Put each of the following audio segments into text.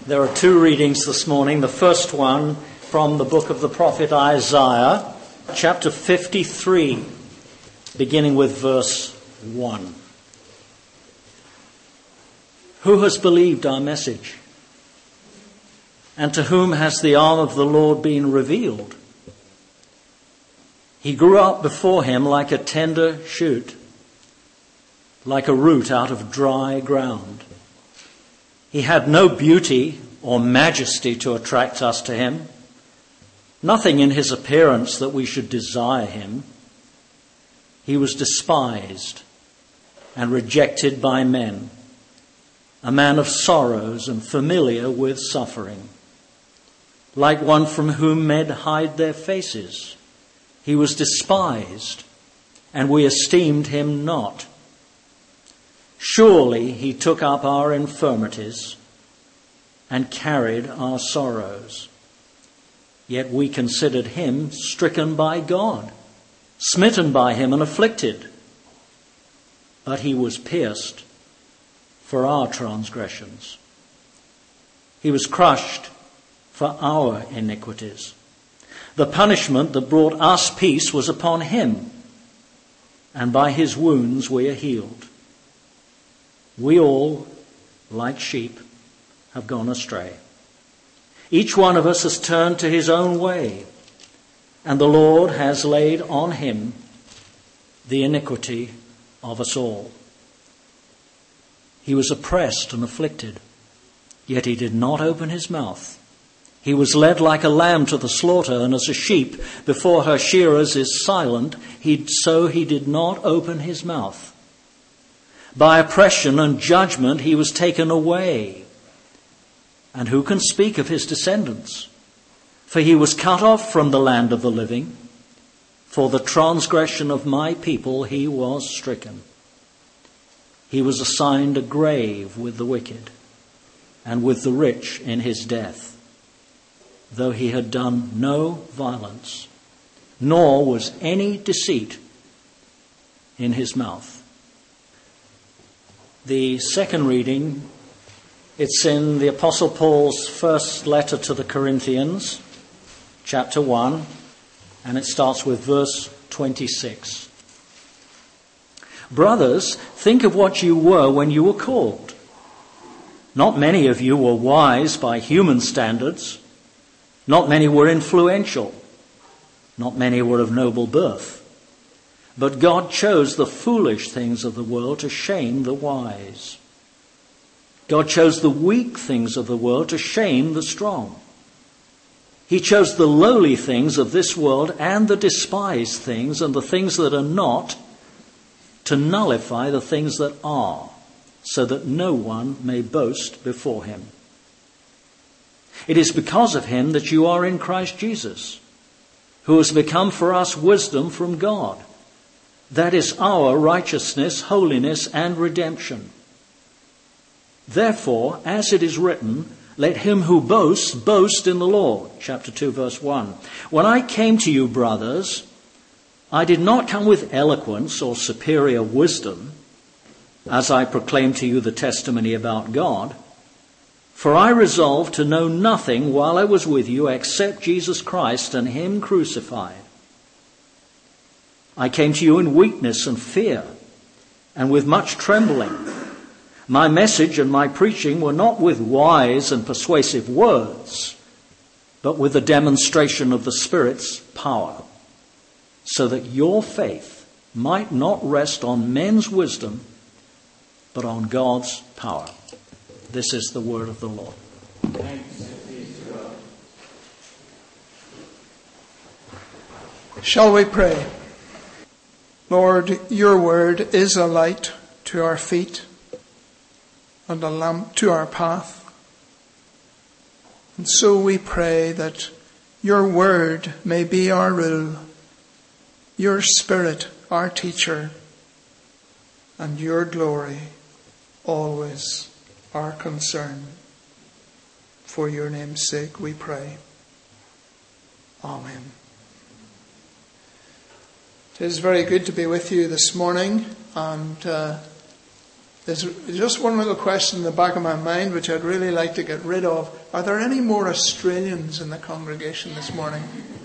There are two readings this morning. The first one from the book of the prophet Isaiah, chapter 53, beginning with verse 1. Who has believed our message? And to whom has the arm of the Lord been revealed? He grew up before him like a tender shoot, like a root out of dry ground. He had no beauty or majesty to attract us to him, nothing in his appearance that we should desire him. He was despised and rejected by men, a man of sorrows and familiar with suffering. Like one from whom men hide their faces, he was despised, and we esteemed him not. Surely he took up our infirmities and carried our sorrows. Yet we considered him stricken by God, smitten by him and afflicted. But he was pierced for our transgressions. He was crushed for our iniquities. The punishment that brought us peace was upon him, and by his wounds we are healed. We all, like sheep, have gone astray. Each one of us has turned to his own way, and the Lord has laid on him the iniquity of us all. He was oppressed and afflicted, yet he did not open his mouth. He was led like a lamb to the slaughter, and as a sheep before her shearers is silent, so he did not open his mouth. By oppression and judgment he was taken away. And who can speak of his descendants? For he was cut off from the land of the living. For the transgression of my people he was stricken. He was assigned a grave with the wicked, and with the rich in his death, though he had done no violence, nor was any deceit in his mouth. The second reading, it's in the Apostle Paul's first letter to the Corinthians, chapter 1, and it starts with verse 26. Brothers, think of what you were when you were called. Not many of you were wise by human standards. Not many were influential. Not many were of noble birth. But God chose the foolish things of the world to shame the wise. God chose the weak things of the world to shame the strong. He chose the lowly things of this world and the despised things and the things that are not to nullify the things that are, so that no one may boast before him. It is because of him that you are in Christ Jesus, who has become for us wisdom from God. That is our righteousness, holiness, and redemption. Therefore, as it is written, let him who boasts, boast in the Lord. Chapter 2, verse 1. When I came to you, brothers, I did not come with eloquence or superior wisdom, as I proclaimed to you the testimony about God. For I resolved to know nothing while I was with you except Jesus Christ and him crucified. I came to you in weakness and fear, and with much trembling. My message and my preaching were not with wise and persuasive words, but with a demonstration of the Spirit's power, so that your faith might not rest on men's wisdom, but on God's power. This is the word of the Lord. Thanks be to God. Shall we pray? Lord, your word is a light to our feet and a lamp to our path. And so we pray that your word may be our rule, your Spirit our teacher, and your glory always our concern. For your name's sake we pray. Amen. It is very good to be with you this morning, and There's just one little question in the back of my mind which I'd really like to get rid of. Are there any more Australians in the congregation this morning?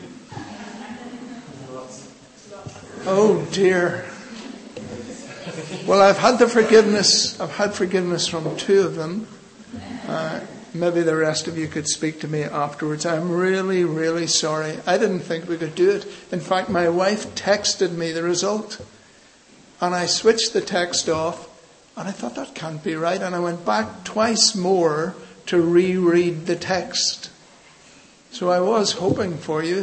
Oh dear. Well, I've had forgiveness from two of them. Maybe the rest of you could speak to me afterwards. I'm really, really sorry. I didn't think we could do it. In fact, my wife texted me the result. And I switched the text off. And I thought, that can't be right. And I went back twice more to reread the text. So I was hoping for you.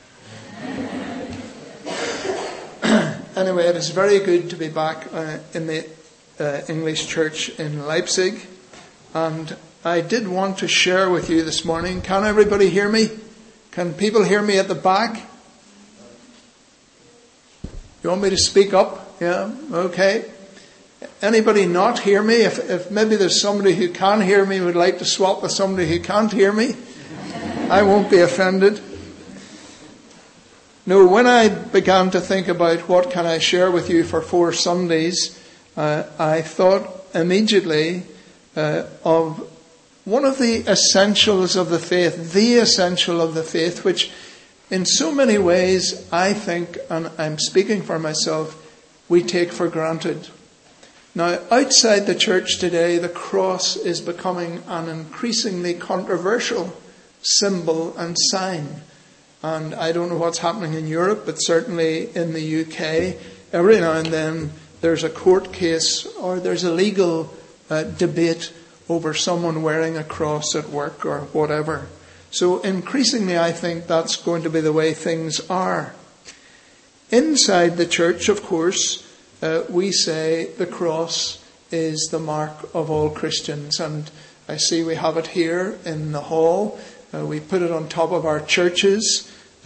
Anyway, it is very good to be back in the English church in Leipzig. And I did want to share with you this morning. Can everybody hear me? Can people hear me at the back? You want me to speak up? Yeah? Okay. Anybody not hear me? If maybe there's somebody who can hear me would like to swap with somebody who can't hear me, I won't be offended. No, when I began to think about what can I share with you for 4 Sundays, I thought immediately of one of the essentials of the faith, which in so many ways I think, and I'm speaking for myself, we take for granted. Now, outside the church today, the cross is becoming an increasingly controversial symbol and sign. And I don't know what's happening in Europe, but certainly in the UK, every now and then there's a court case or there's a legal debate over someone wearing a cross at work or whatever. So increasingly, I think that's going to be the way things are. Inside the church, of course, we say the cross is the mark of all Christians. And I see we have it here in the hall. We put it on top of our churches.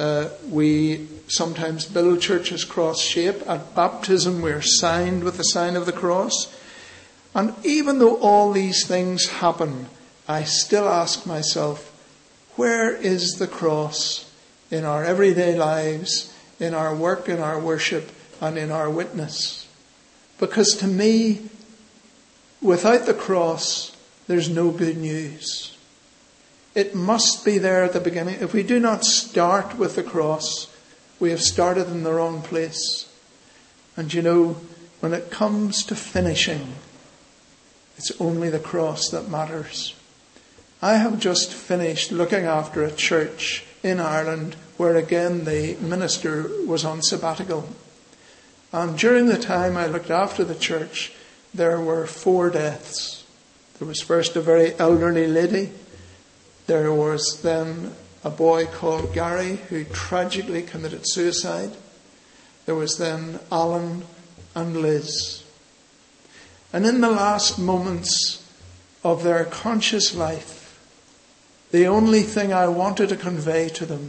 We sometimes build churches cross shape. At baptism, we're signed with the sign of the cross. And even though all these things happen, I still ask myself, where is the cross in our everyday lives, in our work, in our worship, and in our witness? Because to me, without the cross, there's no good news. It must be there at the beginning. If we do not start with the cross, we have started in the wrong place. And you know, when it comes to finishing, it's only the cross that matters. I have just finished looking after a church in Ireland where again the minister was on sabbatical. And during the time I looked after the church, there were 4 deaths. There was first a very elderly lady. There was then a boy called Gary who tragically committed suicide. There was then Alan and Liz. And in the last moments of their conscious life, the only thing I wanted to convey to them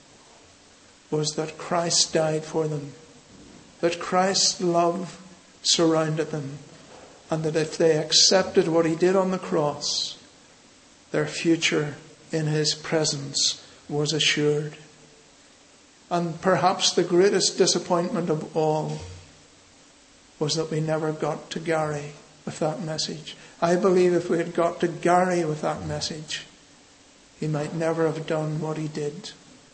was that Christ died for them, that Christ's love surrounded them, and that if they accepted what he did on the cross, their future in his presence was assured. And perhaps the greatest disappointment of all was that we never got to Gary with that message. I believe if we had got to Gary with that message, he might never have done what he did.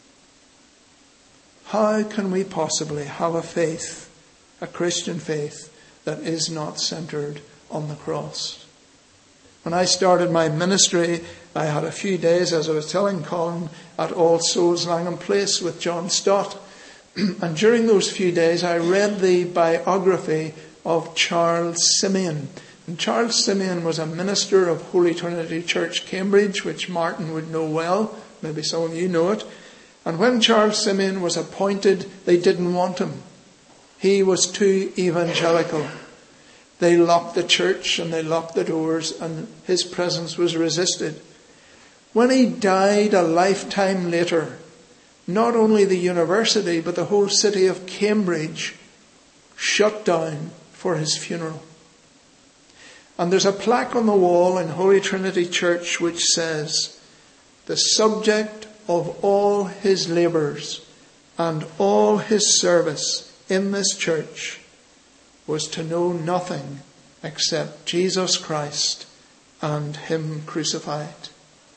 How can we possibly have a faith, a Christian faith, that is not centered on the cross? When I started my ministry, I had a few days, as I was telling Colin, at All Souls Langham Place with John Stott. And during those few days, I read the biography of Charles Simeon. And Charles Simeon was a minister of Holy Trinity Church, Cambridge, which Martin would know well. Maybe some of you know it. And when Charles Simeon was appointed, they didn't want him. He was too evangelical. They locked the church and they locked the doors, and his presence was resisted. When he died a lifetime later, not only the university, but the whole city of Cambridge shut down for his funeral. And there's a plaque on the wall in Holy Trinity Church which says, "The subject of all his labours and all his service in this church was to know nothing except Jesus Christ and him crucified.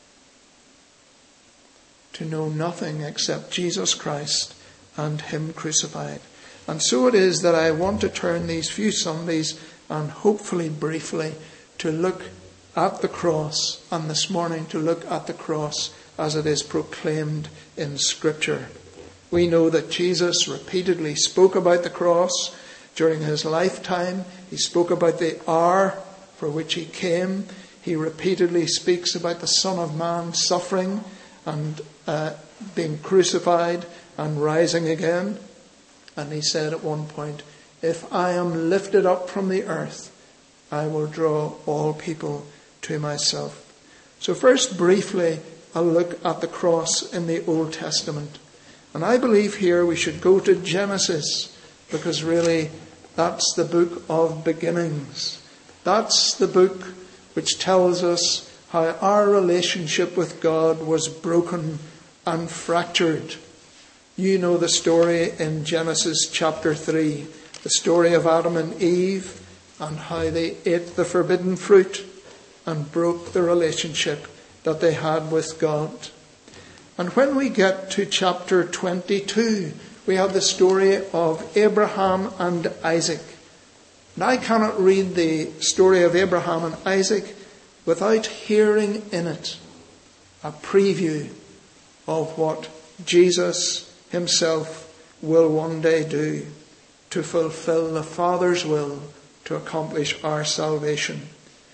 To know nothing except Jesus Christ and him crucified. And so it is that I want to turn these few Sundays, and hopefully briefly, to look at the cross, and this morning to look at the cross as it is proclaimed in Scripture. We know that Jesus repeatedly spoke about the cross during his lifetime. He spoke about the hour for which he came. He repeatedly speaks about the Son of Man suffering and being crucified and rising again. And he said at one point, "If I am lifted up from the earth, I will draw all people to myself." So first, briefly, I'll look at the cross in the Old Testament. And I believe here we should go to Genesis, because really that's the book of beginnings. That's the book which tells us how our relationship with God was broken and fractured. You know the story in Genesis chapter 3, the story of Adam and Eve and how they ate the forbidden fruit and broke the relationship that they had with God. And when we get to chapter 22, we have the story of Abraham and Isaac. And I cannot read the story of Abraham and Isaac without hearing in it a preview of what Jesus himself will one day do to fulfill the Father's will to accomplish our salvation.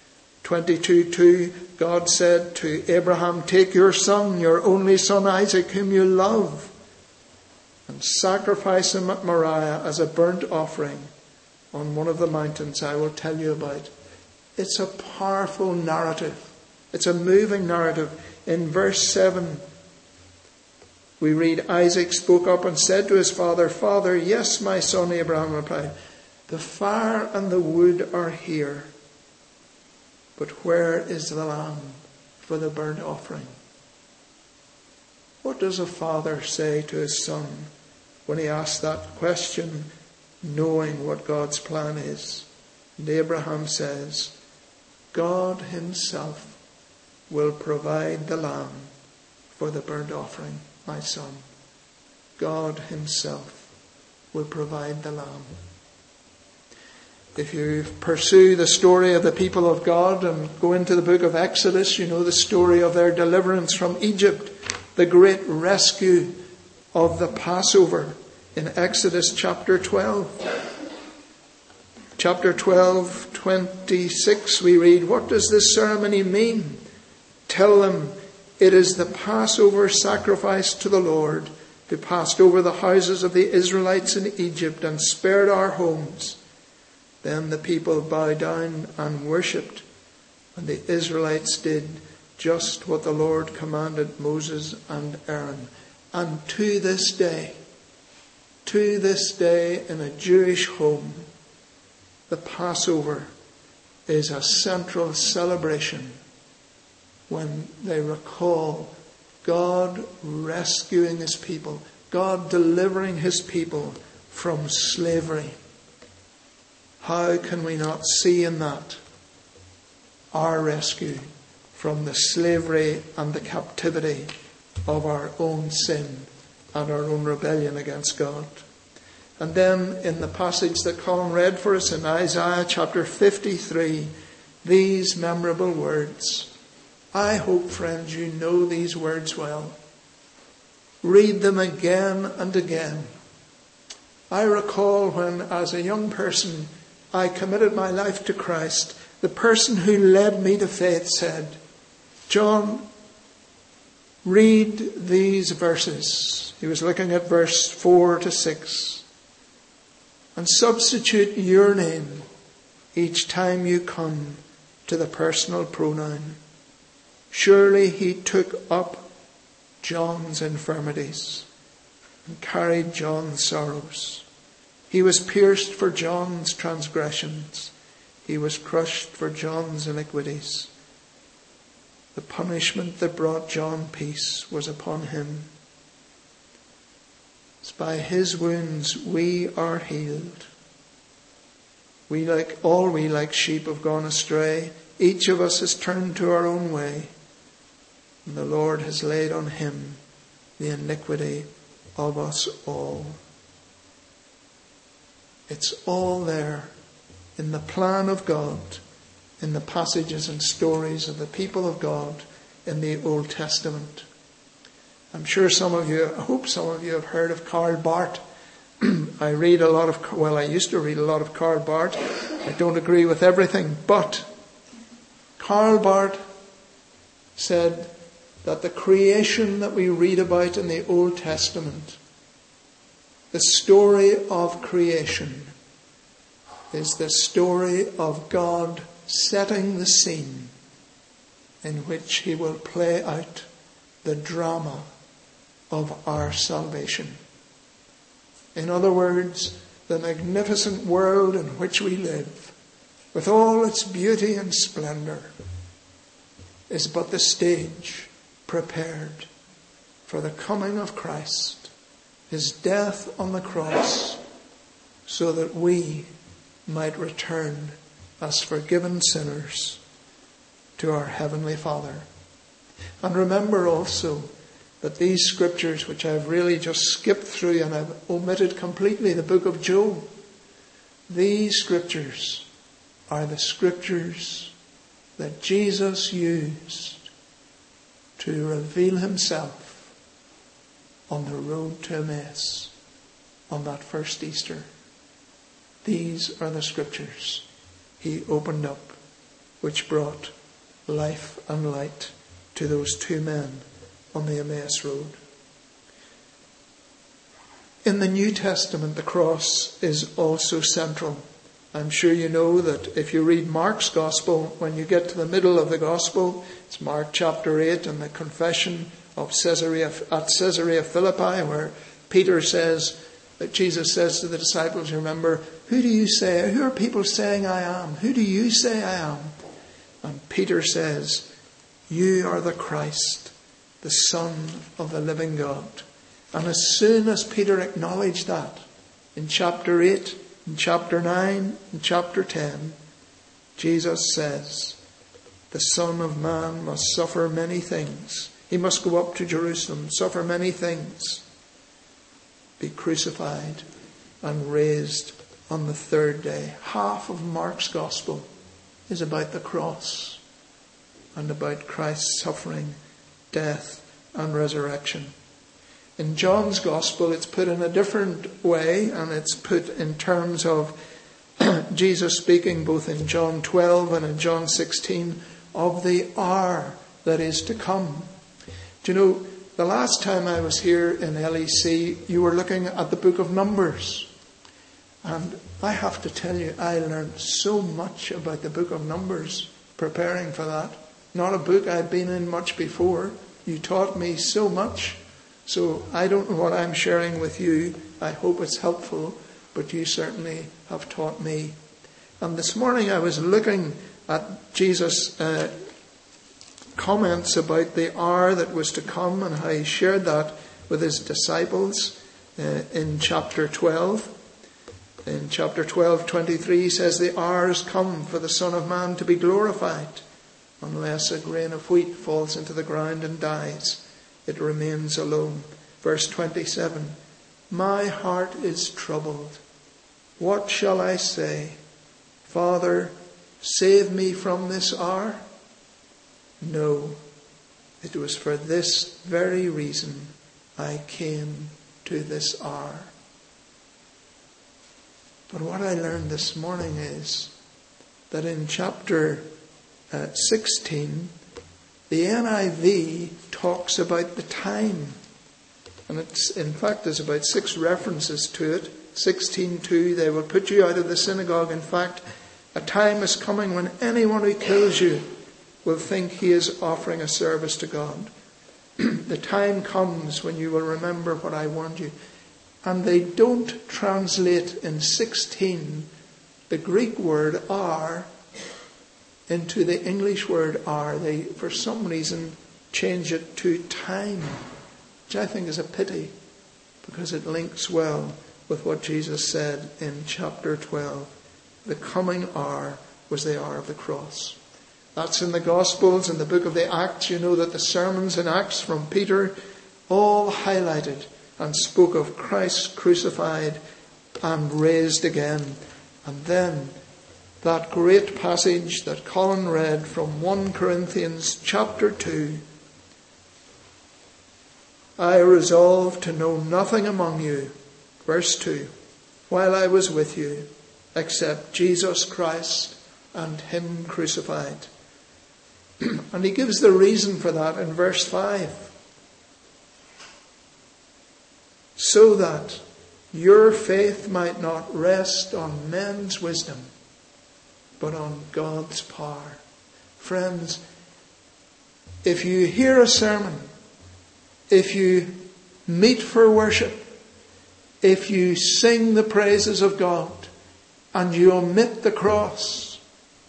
22:2, God said to Abraham, "Take your son, your only son Isaac, whom you love, and sacrifice him at Moriah as a burnt offering on one of the mountains I will tell you about." It's a powerful narrative. It's a moving narrative. In verse 7, we read, Isaac spoke up and said to his father, "Father." "Yes, my son," Abraham replied. "The fire and the wood are here, but where is the lamb for the burnt offering?" What does a father say to his son when he asks that question, knowing what God's plan is? And Abraham says, "God himself will provide the lamb for the burnt offering, my son." God himself will provide the lamb. If you pursue the story of the people of God and go into the book of Exodus, you know the story of their deliverance from Egypt, the great rescue of the Passover in Exodus chapter 12. Chapter 12, 26, we read, "What does this ceremony mean? Tell them it is the Passover sacrifice to the Lord, who passed over the houses of the Israelites in Egypt and spared our homes." Then the people bowed down and worshipped, and the Israelites did just what the Lord commanded Moses and Aaron. And to this day in a Jewish home, the Passover is a central celebration when they recall God rescuing his people, God delivering his people from slavery. How can we not see in that our rescue from the slavery and the captivity of our own sin and our own rebellion against God? And then in the passage that Colin read for us in Isaiah chapter 53, these memorable words. I hope, friends, you know these words well. Read them again and again. I recall when, as a young person, I committed my life to Christ, the person who led me to faith said, "John, read these verses." He was looking at verse 4 to 6. "And substitute your name each time you come to the personal pronoun. Surely he took up John's infirmities and carried John's sorrows. He was pierced for John's transgressions. He was crushed for John's iniquities. The punishment that brought John peace was upon him. By his wounds we are healed. We like sheep have gone astray. Each of us has turned to our own way. And the Lord has laid on him the iniquity of us all. It's all there in the plan of God, in the passages and stories of the people of God in the Old Testament. I'm sure I hope some of you have heard of Karl Barth. I used to read a lot of Karl Barth. I don't agree with everything, but Karl Barth said that the creation that we read about in the Old Testament, the story of creation, is the story of God setting the scene in which he will play out the drama of our salvation. In other words, the magnificent world in which we live, with all its beauty and splendour, is but the stage prepared for the coming of Christ, his death on the cross, so that we might return as forgiven sinners to our Heavenly Father. And remember also that these scriptures, which I've really just skipped through and I've omitted completely the book of Job, these scriptures are the scriptures that Jesus used to reveal himself on the road to Emmaus on that first Easter. These are the scriptures he opened up, which brought life and light to those two men on the Emmaus road. In the New Testament, the cross is also central. I'm sure you know that if you read Mark's Gospel, when you get to the middle of the Gospel, it's Mark chapter 8 and the confession of Caesarea Philippi, where Peter says, that Jesus says to the disciples, remember, who are people saying I am? Who do you say I am? And Peter says, you are the Christ, the Son of the living God. And as soon as Peter acknowledged that, in chapter 8, in chapter 9, in chapter 10, Jesus says, the Son of Man must suffer many things. He must go up to Jerusalem, suffer many things, be crucified and raised on the third day. Half of Mark's Gospel is about the cross and about Christ's suffering, death and resurrection. In John's Gospel, it's put in a different way, and it's put in terms of Jesus speaking both in John 12 and in John 16 of the hour that is to come. Do you know, the last time I was here in LEC, you were looking at the book of Numbers. And I have to tell you, I learned so much about the book of Numbers preparing for that. Not a book I'd been in much before. You taught me so much. So I don't know what I'm sharing with you. I hope it's helpful, but you certainly have taught me. And this morning I was looking at Jesus' comments about the hour that was to come and how he shared that with his disciples in chapter 12. In chapter 12:23 he says, the hour has come for the Son of Man to be glorified. Unless a grain of wheat falls into the ground and dies, it remains alone. Verse 27, my heart is troubled. What shall I say? Father, save me from this hour? No, it was for this very reason I came to this hour. But what I learned this morning is that in chapter 16, the NIV talks about the time. And in fact, there's about 6 references to it. 16:2, they will put you out of the synagogue. In fact, a time is coming when anyone who kills you will think he is offering a service to God. The time comes when you will remember what I warned you. And they don't translate in 16 the Greek word hour into the English word hour. They, for some reason, change it to time, which I think is a pity, because it links well with what Jesus said in chapter 12. the coming hour was the hour of the cross. That's in the Gospels, in the book of the Acts. You know that the sermons in Acts from Peter all highlighted and spoke of Christ crucified and raised again. And then that great passage that Colin read from 1 Corinthians chapter 2. I resolved to know nothing among you, verse 2, while I was with you, except Jesus Christ and Him crucified. And he gives the reason for that in verse 5. So that your faith might not rest on men's wisdom, but on God's power. Friends, if you hear a sermon, if you meet for worship, if you sing the praises of God, and you omit the cross,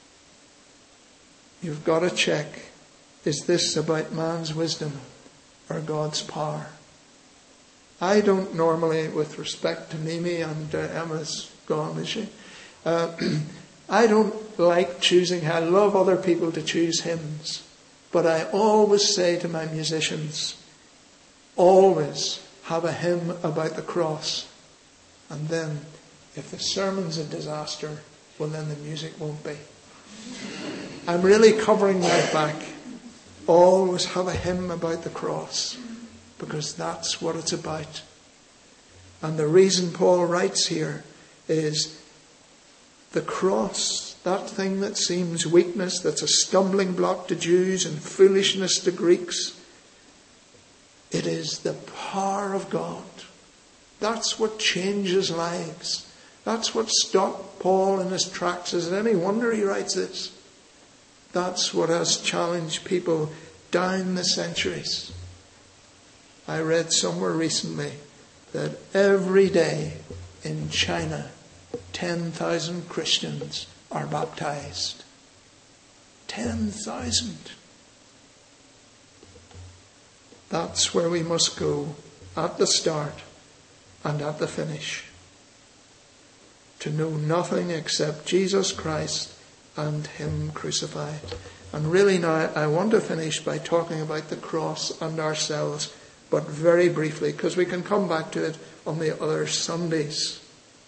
you've got to check, is this about man's wisdom or God's power? I don't normally, with respect to Mimi, and Emma's gone, is she? I don't like choosing. I love other people to choose hymns. But I always say to my musicians, always have a hymn about the cross. And then, if the sermon's a disaster, well then the music won't be. I'm really covering my back. Always have a hymn about the cross, because that's what it's about. And the reason Paul writes here is the cross, that thing that seems weakness, that's a stumbling block to Jews and foolishness to Greeks, it is the power of God. That's what changes lives. That's what stopped Paul in his tracks. Is it any wonder he writes this? That's what has challenged people down the centuries. I read somewhere recently that every day in China, 10,000 Christians are baptized. 10,000. That's where we must go at the start and at the finish. To know nothing except Jesus Christ and Him crucified. And really now I want to finish by talking about the cross and ourselves, but very briefly, because we can come back to it on the other Sundays.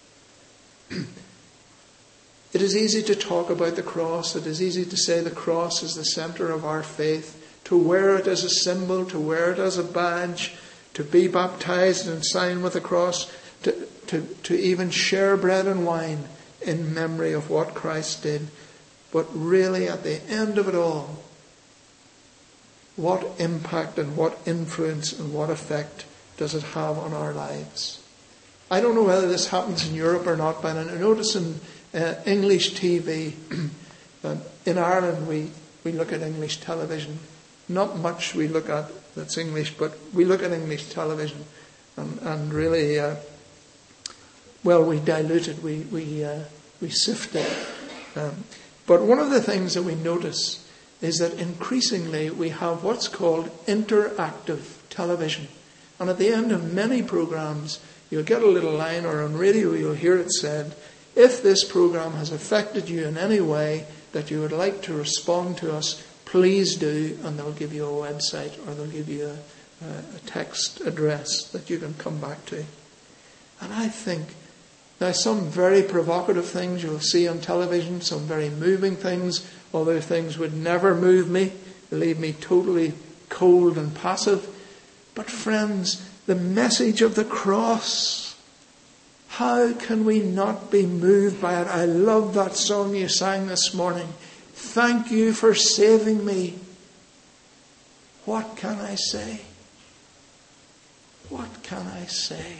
It is easy to talk about the cross. It is easy to say the cross is the centre of our faith, to wear it as a symbol, to wear it as a badge, to be baptized and sign with the cross, to even share bread and wine in memory of what Christ did. But really, at the end of it all, what impact and what influence and what effect does it have on our lives? I don't know whether this happens in Europe or not, but I notice in English TV, in Ireland we look at English television. Not much we look at that's English, but we look at English television and really, we dilute it, we sift it. But one of the things that we notice is that increasingly we have what's called interactive television. And at the end of many programs, you'll get a little line, or on radio you'll hear it said, if this program has affected you in any way that you would like to respond to us, please do, and they'll give you a website or they'll give you a text address that you can come back to. And I think, now some very provocative things you'll see on television, some very moving things, other things would never move me, leave me totally cold and passive. But friends, the message of the cross, how can we not be moved by it? I love that song you sang this morning. Thank you for saving me. What can I say? What can I say?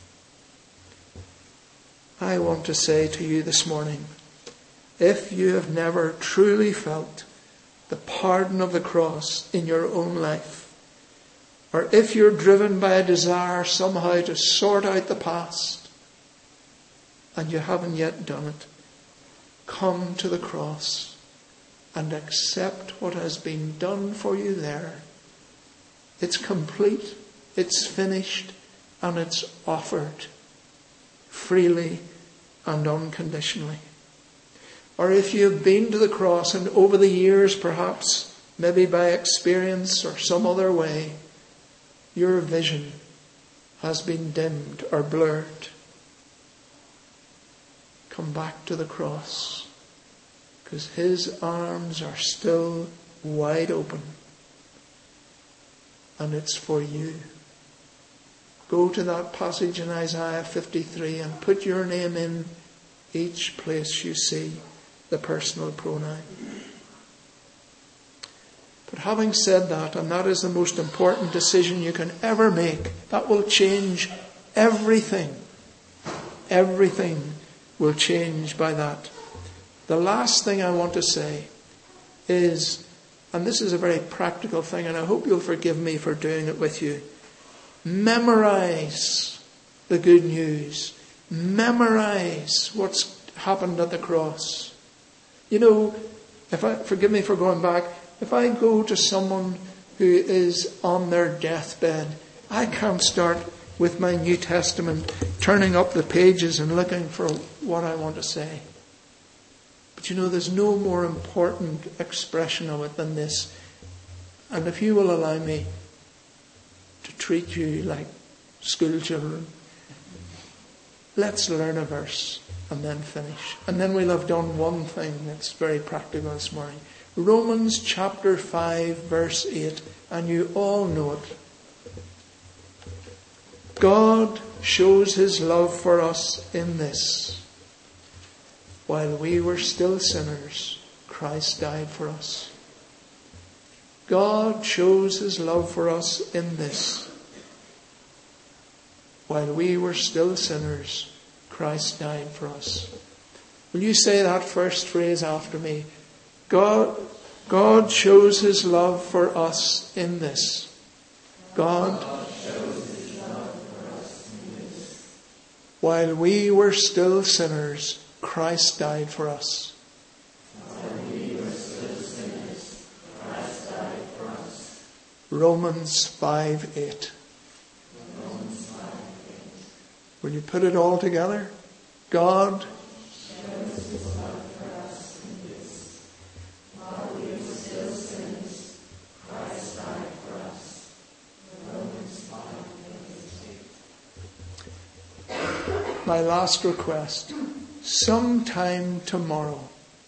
I want to say to you this morning, if you have never truly felt the pardon of the cross in your own life, or if you're driven by a desire somehow to sort out the past, and you haven't yet done it, come to the cross and accept what has been done for you there. It's complete, it's finished, and it's offered freely and unconditionally. Or if you've been to the cross and over the years, perhaps, maybe by experience or some other way, your vision has been dimmed or blurred, come back to the cross, because his arms are still wide open, and it's for you. Go to that passage in Isaiah 53 and put your name in each place you see the personal pronoun. But having said that, and that is the most important decision you can ever make, that will change everything. Everything will change by that. The last thing I want to say is, and this is a very practical thing, and I hope you'll forgive me for doing it with you, memorize the good news. Memorize what's happened at the cross. You know, forgive me for going back, if I go to someone who is on their deathbed, I can't start with my New Testament, turning up the pages and looking for what I want to say. But you know, there's no more important expression of it than this. And if you will allow me to treat you like school children, let's learn a verse and then finish. And then we'll have done one thing that's very practical this morning. Romans chapter 5 verse 8, and you all know it. God shows his love for us in this: while we were still sinners, Christ died for us. God shows his love for us in this: while we were still sinners, Christ died for us. Will you say that first phrase after me? God shows his love for us in this. God shows his love for us in this. While we were still sinners, Christ died for us. While we were still sinners, Christ died for us. Romans 5:8. Romans 5:8. Will you put it all together? God shows his love for us in this. While we were still sinners, Christ died for us. Romans 5:8. My last request. Sometime tomorrow.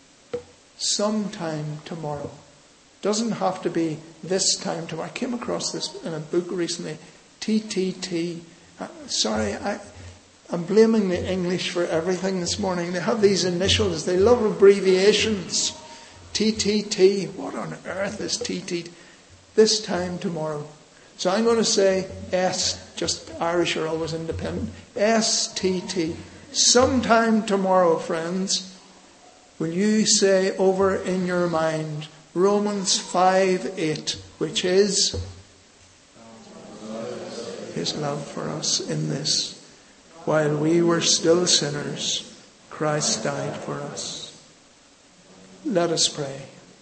Doesn't have to be this time tomorrow. I came across this in a book recently. TTT. Sorry, I'm blaming the English for everything this morning. They have these initials. They love abbreviations. TTT. What on earth is TTT? This time tomorrow. So I'm going to say S. Just Irish are always independent. STT. Sometime tomorrow, friends, will you say over in your mind Romans 5:8, which is his love for us in this: while we were still sinners, Christ died for us. Let us pray.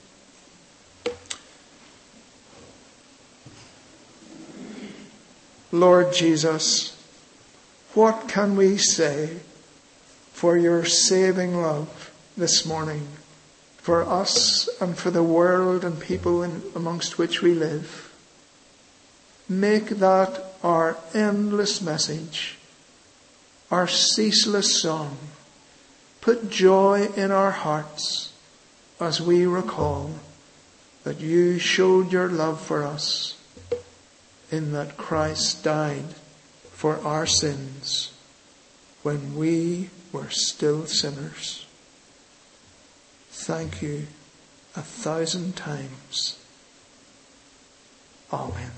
Lord Jesus, what can we say for your saving love this morning, for us and for the world and people amongst which we live? Make that our endless message, our ceaseless song. Put joy in our hearts as we recall that you showed your love for us in that Christ died for our sins when we were still sinners. Thank you 1,000 times. Amen.